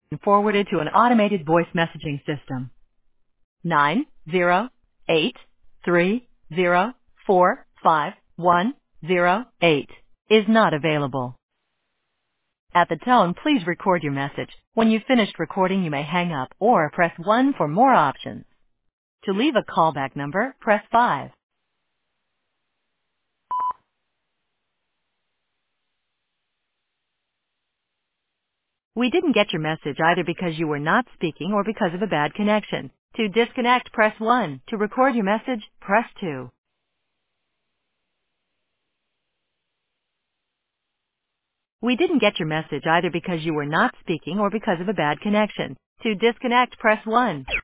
forwarded to an automated voice messaging system. 90830455108 is not available. At the tone, please record your message. When you've finished recording, you may hang up or press 1 for more options. To leave a callback number, press 5. We didn't get your message either because you were not speaking or because of a bad connection. To disconnect, press 1. To record your message, press 2. We didn't get your message either because you were not speaking or because of a bad connection. To disconnect, press 1.